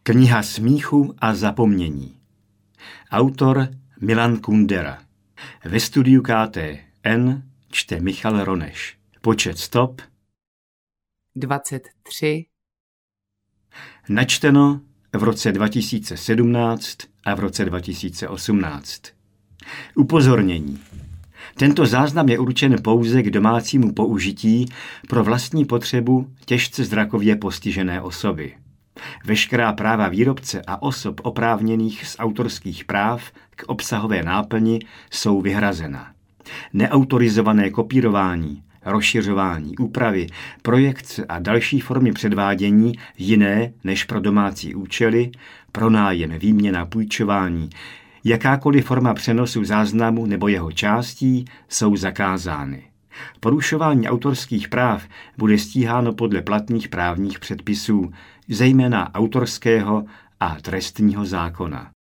Kniha smíchu a zapomnění. Autor Milan Kundera. Ve studiu KTN čte Michal Roneš. Počet stop 23. Načteno v roce 2017 a v roce 2018. Upozornění. Tento záznam je určen pouze k domácímu použití pro vlastní potřebu těžce zrakově postižené osoby. Veškerá práva výrobce a osob oprávněných z autorských práv k obsahové náplni jsou vyhrazena. Neautorizované kopírování, rozšiřování, úpravy, projekce a další formy předvádění jiné než pro domácí účely, pronájem, výměna, půjčování, jakákoliv forma přenosu záznamu nebo jeho částí jsou zakázány. Porušování autorských práv bude stíháno podle platných právních předpisů, zejména autorského a trestního zákona.